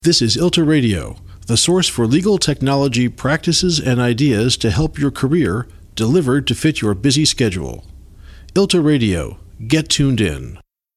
This is ILTA Radio, the source for legal technology practices and ideas to help your career, delivered to fit your busy schedule. ILTA Radio, get tuned in.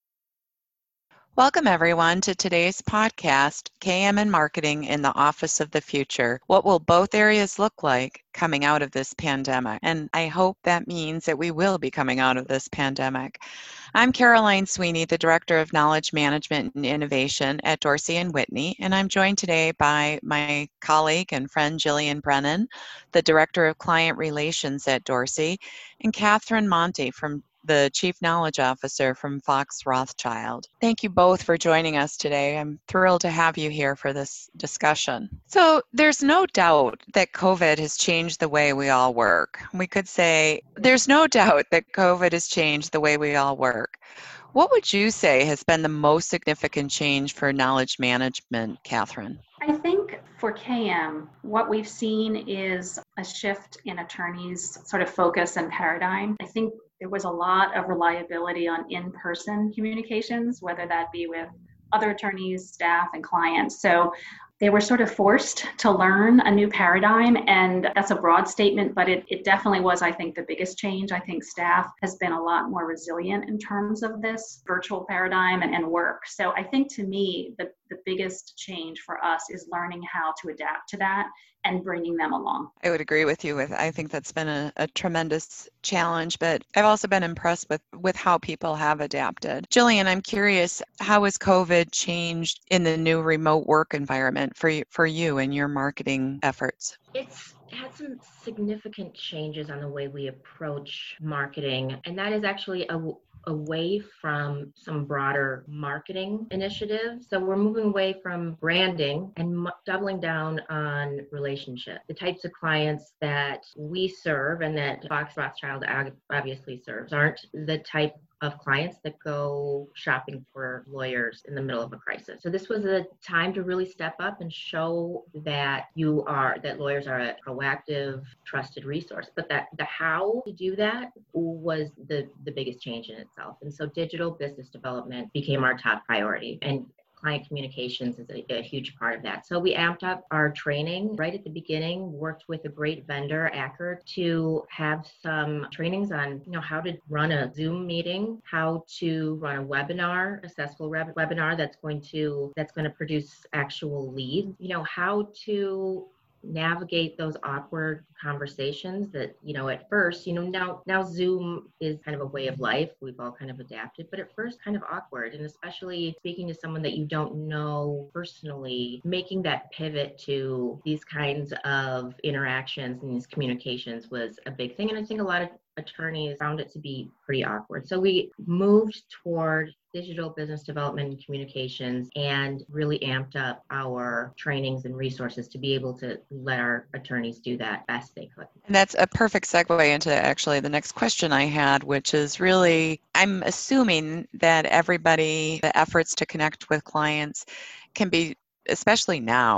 Welcome, everyone, to today's podcast, KM and Marketing in the Office of the Future. What will both areas look like coming out of this pandemic? And I hope that means that we will be coming out of this pandemic. I'm Caroline Sweeney, the Director of Knowledge Management and Innovation at Dorsey & Whitney, and I'm joined today by my colleague and friend Jillian Brennan, the Director of Client Relations at Dorsey, and Catherine Monte, the Chief Knowledge Officer from Fox Rothschild. Thank you both for joining us today. I'm thrilled to have you here for this discussion. So there's no doubt that COVID has changed the way we all work. We could say there's no doubt that COVID has changed the way we all work. What would you say has been the most significant change for knowledge management, Catherine? I think for KM, what we've seen is a shift in attorneys' sort of focus and paradigm. I think there was a lot of reliability on in-person communications, whether that be with other attorneys, staff, and clients. So they were sort of forced to learn a new paradigm, and that's a broad statement, but it definitely was, I think, the biggest change. I think staff has been a lot more resilient in terms of this virtual paradigm and work. So I think, to me, the biggest change for us is learning how to adapt to that and bringing them along. I would agree with you. I think that's been a tremendous challenge, but I've also been impressed with how people have adapted. Jillian, I'm curious, how has COVID changed in the new remote work environment for you and your marketing efforts? It's had some significant changes on the way we approach marketing, and that is actually away from some broader marketing initiatives. So we're moving away from branding and doubling down on relationship. The types of clients that we serve and that Fox Rothschild obviously serves aren't the type of clients that go shopping for lawyers in the middle of a crisis. So this was a time to really step up and show that lawyers are a proactive, trusted resource. But the how to do that was the biggest change in itself. And so digital business development became our top priority. And client communications is a huge part of that. So we amped up our training right at the beginning, worked with a great vendor, Acker, to have some trainings on, how to run a Zoom meeting, how to run a webinar, a successful webinar that's going to produce actual leads, how to navigate those awkward conversations that, at first, now Zoom is kind of a way of life. We've all kind of adapted, but at first kind of awkward. And especially speaking to someone that you don't know personally, making that pivot to these kinds of interactions and these communications was a big thing. And I think a lot of attorneys found it to be pretty awkward. So we moved toward digital business development and communications and really amped up our trainings and resources to be able to let our attorneys do that best they could. And that's a perfect segue into actually the next question I had, which is really, I'm assuming that the efforts to connect with clients can be, especially now,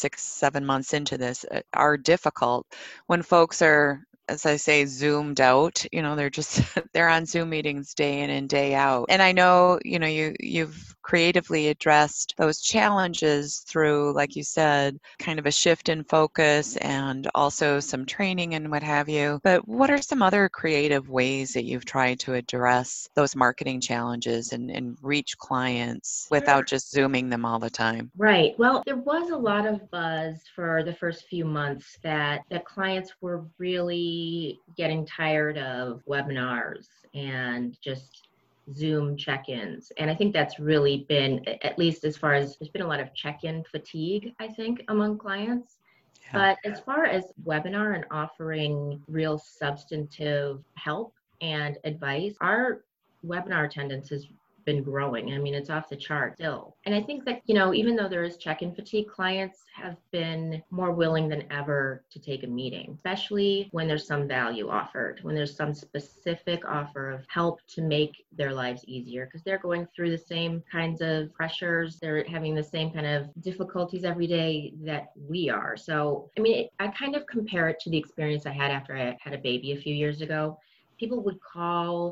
6-7 months into this, are difficult when folks are, as I say, zoomed out. They're on Zoom meetings day in and day out. And I know, you've creatively addressed those challenges through, like you said, kind of a shift in focus and also some training and what have you. But what are some other creative ways that you've tried to address those marketing challenges and reach clients without just Zooming them all the time? Right. Well, there was a lot of buzz for the first few months that clients were really getting tired of webinars and just Zoom check-ins. And I think that's really been, at least as far as, there's been a lot of check-in fatigue, I think, among clients. Yeah. But as far as webinar and offering real substantive help and advice, our webinar attendance has been growing. I mean, it's off the chart still. And I think that, even though there is check-in fatigue, clients have been more willing than ever to take a meeting, especially when there's some value offered, when there's some specific offer of help to make their lives easier, because they're going through the same kinds of pressures. They're having the same kind of difficulties every day that we are. So, I mean, I kind of compare it to the experience I had after I had a baby a few years ago. People would call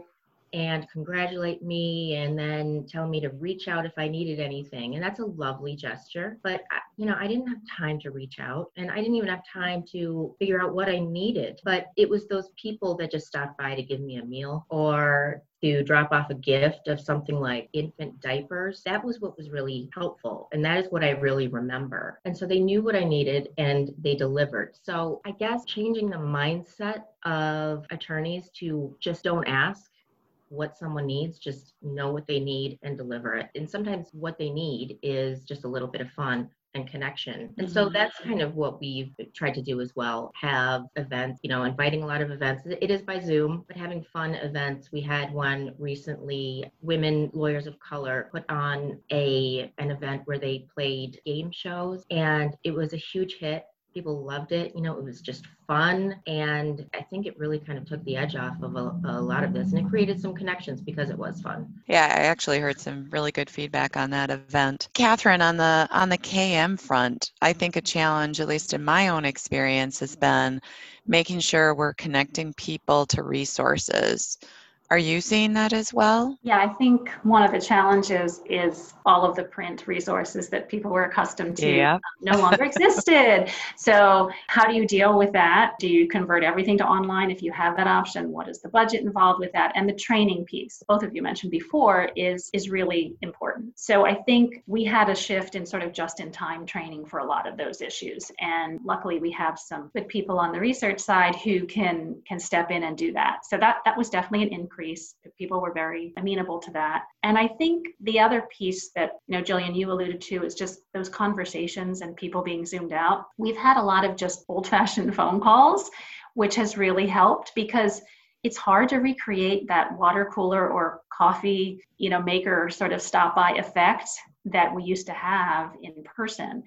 and congratulate me and then tell me to reach out if I needed anything. And that's a lovely gesture. But, I didn't have time to reach out, and I didn't even have time to figure out what I needed. But it was those people that just stopped by to give me a meal or to drop off a gift of something like infant diapers. That was what was really helpful. And that is what I really remember. And so they knew what I needed and they delivered. So I guess changing the mindset of attorneys to just don't ask what someone needs, just know what they need and deliver it. And sometimes what they need is just a little bit of fun and connection. And so that's kind of what we've tried to do as well. Have events, inviting a lot of events. It is by Zoom, but having fun events. We had one recently, Women Lawyers of Color put on an event where they played game shows, and it was a huge hit. People loved it. It was just fun. And I think it really kind of took the edge off of a lot of this. And it created some connections because it was fun. Yeah, I actually heard some really good feedback on that event. Catherine, on the KM front, I think a challenge, at least in my own experience, has been making sure we're connecting people to resources. Are you seeing that as well? Yeah, I think one of the challenges is all of the print resources that people were accustomed to no longer existed. So how do you deal with that? Do you convert everything to online if you have that option? What is the budget involved with that? And the training piece, both of you mentioned before, is really important. So I think we had a shift in sort of just-in-time training for a lot of those issues. And luckily we have some good people on the research side who can step in and do that. So that was definitely an increase. People were very amenable to that. And I think the other piece that, Jillian, you alluded to is just those conversations and people being zoomed out. We've had a lot of just old-fashioned phone calls, which has really helped because it's hard to recreate that water cooler or coffee, maker sort of stop by effect that we used to have in person.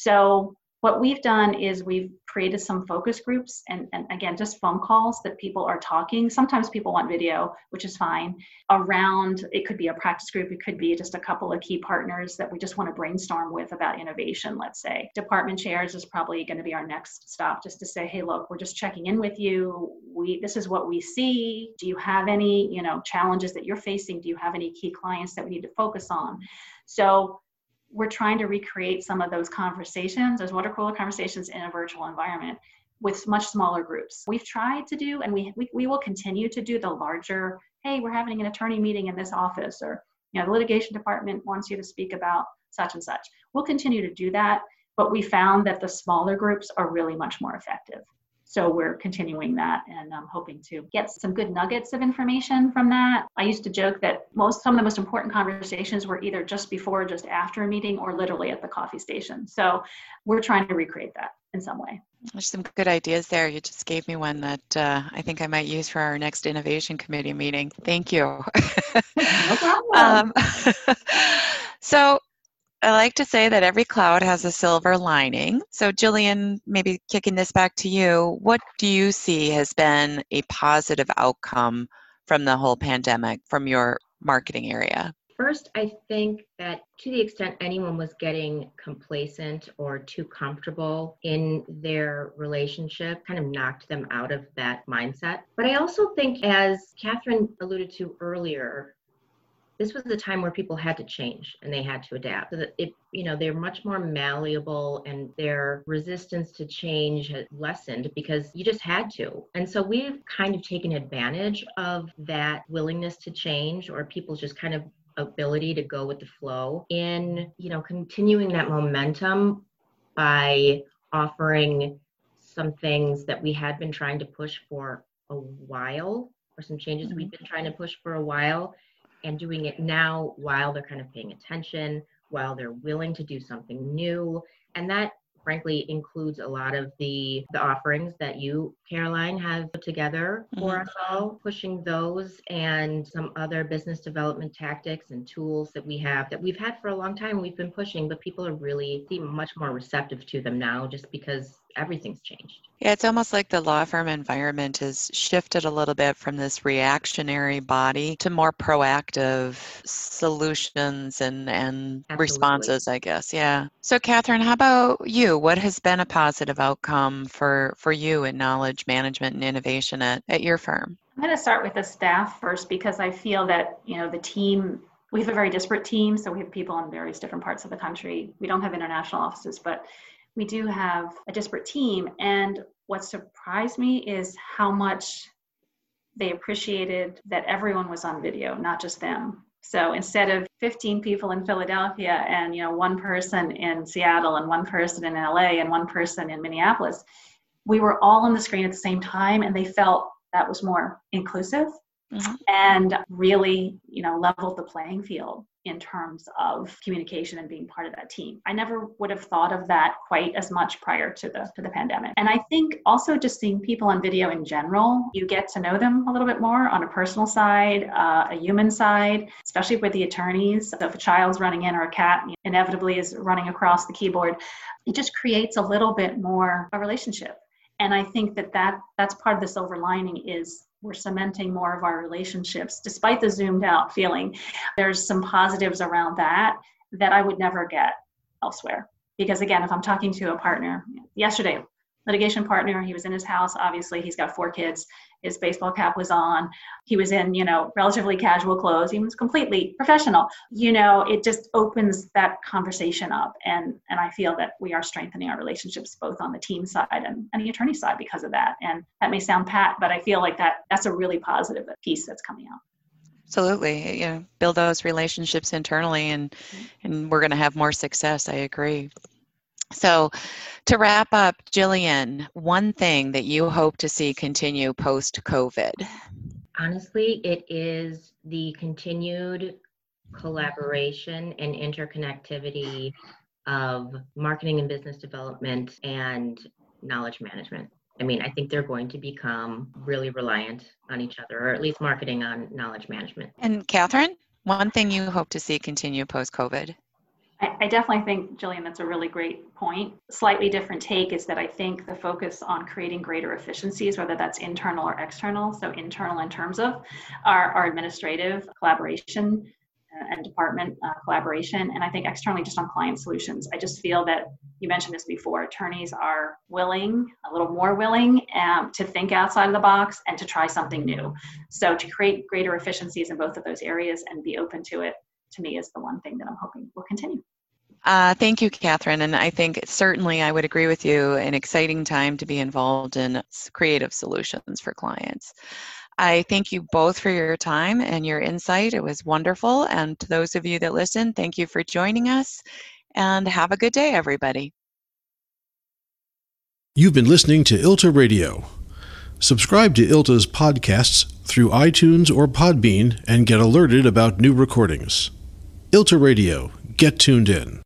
So what we've done is we've created some focus groups and again, just phone calls that people are talking. Sometimes people want video, which is fine. Around, it could be a practice group. It could be just a couple of key partners that we just want to brainstorm with about innovation, let's say. Department chairs is probably going to be our next stop, just to say, hey, look, we're just checking in with you. This is what we see. Do you have any, challenges that you're facing? Do you have any key clients that we need to focus on? So we're trying to recreate some of those conversations, those water cooler conversations in a virtual environment with much smaller groups. We've tried to do, and we will continue to do the larger, hey, we're having an attorney meeting in this office, or the litigation department wants you to speak about such and such. We'll continue to do that, but we found that the smaller groups are really much more effective. So we're continuing that, and I'm hoping to get some good nuggets of information from that. I used to joke that some of the most important conversations were either just before or just after a meeting, or literally at the coffee station. So we're trying to recreate that in some way. There's some good ideas there. You just gave me one that I think I might use for our next Innovation Committee meeting. Thank you. No problem. So I like to say that every cloud has a silver lining. So Jillian, maybe kicking this back to you, what do you see has been a positive outcome from the whole pandemic from your marketing area? First, I think that to the extent anyone was getting complacent or too comfortable in their relationship, kind of knocked them out of that mindset. But I also think, as Catherine alluded to earlier, this was the time where people had to change and they had to adapt. So that they're much more malleable, and their resistance to change had lessened because you just had to. And so we've kind of taken advantage of that willingness to change, or people's just kind of ability to go with the flow in, continuing that momentum by offering some things that we had been trying to push for a while, or some changes we've been trying to push for a while, and doing it now while they're kind of paying attention, while they're willing to do something new. And that, frankly, includes a lot of the offerings that you, Caroline, have put together for us all, pushing those and some other business development tactics and tools that we've had for a long time. We've been pushing, but people are really seem much more receptive to them now, just because everything's changed. Yeah, it's almost like the law firm environment has shifted a little bit from this reactionary body to more proactive solutions and responses, I guess. Yeah. So Catherine, how about you? What has been a positive outcome for you in knowledge management and innovation at your firm? I'm going to start with the staff first because I feel that, the team, we have a very disparate team. So we have people in various different parts of the country. We don't have international offices, but we do have a disparate team. And what surprised me is how much they appreciated that everyone was on video, not just them. So instead of 15 people in Philadelphia and, one person in Seattle and one person in LA and one person in Minneapolis, we were all on the screen at the same time, and they felt that was more inclusive and really, leveled the playing field in terms of communication and being part of that team. I never would have thought of that quite as much prior to the pandemic. And I think also just seeing people on video in general, you get to know them a little bit more on a personal side, a human side, especially with the attorneys. So if a child's running in or a cat inevitably is running across the keyboard, it just creates a little bit more of a relationship. And I think that's part of the silver lining is we're cementing more of our relationships, despite the zoomed out feeling. There's some positives around that I would never get elsewhere. Because again, if I'm talking to a partner, yesterday, litigation partner, he was in his house, obviously he's got 4 kids, his baseball cap was on, he was in, relatively casual clothes, he was completely professional. It just opens that conversation up. And I feel that we are strengthening our relationships both on the team side and the attorney side because of that. And that may sound pat, but I feel like that's a really positive piece that's coming out. Absolutely. Build those relationships internally and we're going to have more success. I agree. So to wrap up, Jillian, one thing that you hope to see continue post-COVID? Honestly, it is the continued collaboration and interconnectivity of marketing and business development and knowledge management. I think they're going to become really reliant on each other, or at least marketing on knowledge management. And Catherine, one thing you hope to see continue post-COVID? I definitely think, Jillian, that's a really great point. Slightly different take is that I think the focus on creating greater efficiencies, whether that's internal or external, so internal in terms of our administrative collaboration and department collaboration, and I think externally just on client solutions. I just feel that, you mentioned this before, attorneys are willing, a little more willing to think outside of the box and to try something new. So to create greater efficiencies in both of those areas and be open to it, to me, is the one thing that I'm hoping will continue. Thank you, Catherine. And I think certainly I would agree with you, an exciting time to be involved in creative solutions for clients. I thank you both for your time and your insight. It was wonderful. And to those of you that listen, thank you for joining us and have a good day, everybody. You've been listening to ILTA Radio. Subscribe to ILTA's podcasts through iTunes or Podbean and get alerted about new recordings. ILTA Radio. Get tuned in.